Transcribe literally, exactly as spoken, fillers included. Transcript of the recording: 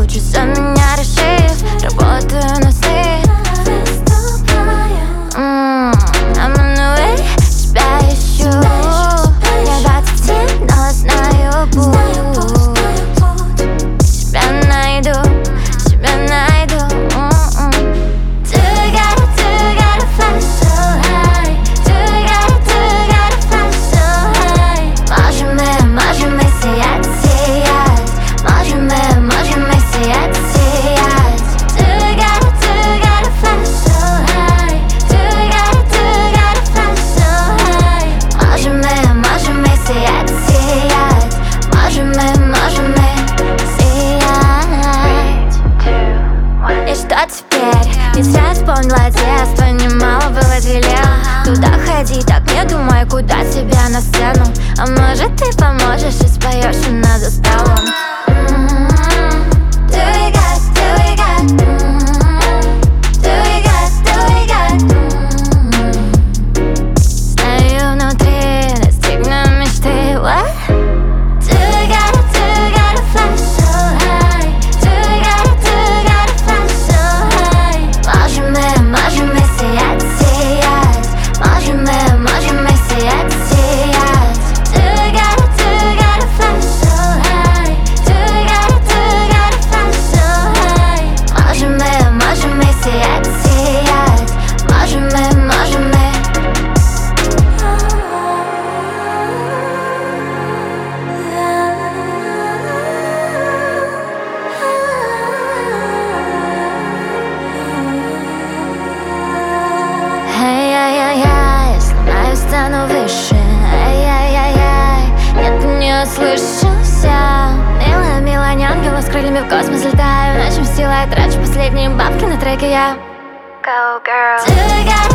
лучше за меня решив. Работаю на сны. М, I'm on the way, тебя ищу. Мне двадцать семь, но знаю путь. Тебя найду, тебя найду. М-м. Do you gotta, do you gotta fly so high? Do you gotta, do you gotta fly so high? Можем мы, можем мы сиять, сиять. Можем мы, можем мы сиять, сиять. Do you gotta, do you gotta fly so high? Do you gotta, do you gotta fly so high? Можем мы, можем мы сиять, сиять. Можем мы, можем мы сиять. И что теперь? Ведь зря вспомнила детство, немало было дел. Туда ходи, так не думай, куда тебя на сцену. А может ты поможешь и споешь над столом. Do you got, do you got, do you got, do you got. Стою внутри, достигну мечты. What? Do you gotta, do you gotta fly so high? Do you gotta, do you gotta fly so high? Можем мы, можем мы сиять, сиять. Можем мы, можем мы сиять, сиять. Do you gotta, do you gotta fly so high? Do you gotta, do you gotta fly so high? Можем мы, можем мы сиять, сиять. Можем мы, можем мы. Ай-яй-яй-яй, сломаю, стану выше. Ай-яй-яй-яй, нет, ты не ослышался. Милая, милая, не ангела с крыльями в космос летаю. Ночью силой трачу последние бабки на треке я. Go, girl. Do you gotta